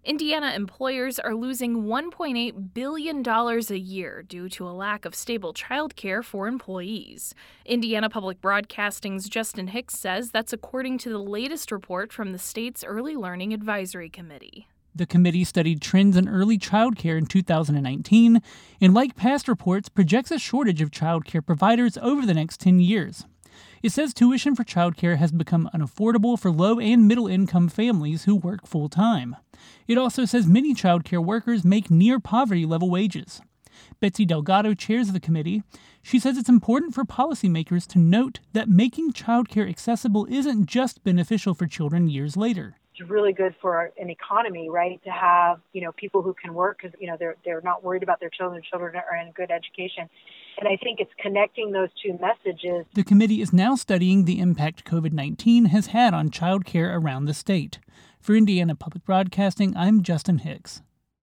Indiana employers are losing $1.8 billion a year due to a lack of stable childcare for employees. Indiana Public Broadcasting's Justin Hicks says that's according to the latest report from the state's Early Learning Advisory Committee. The committee studied trends in early childcare in 2019 and, like past reports, projects a shortage of childcare providers over the next 10 years. It says tuition for childcare has become unaffordable for low and middle-income families who work full-time. It also says many childcare workers make near poverty-level wages. Betsy Delgado chairs the committee. She says it's important for policymakers to note that making childcare accessible isn't just beneficial for children years later. It's really good for an economy, right, to have, people who can work because, they're not worried about their children. Children are in good education. And I think it's connecting those two messages. The committee is now studying the impact COVID-19 has had on childcare around the state. For Indiana Public Broadcasting, I'm Justin Hicks.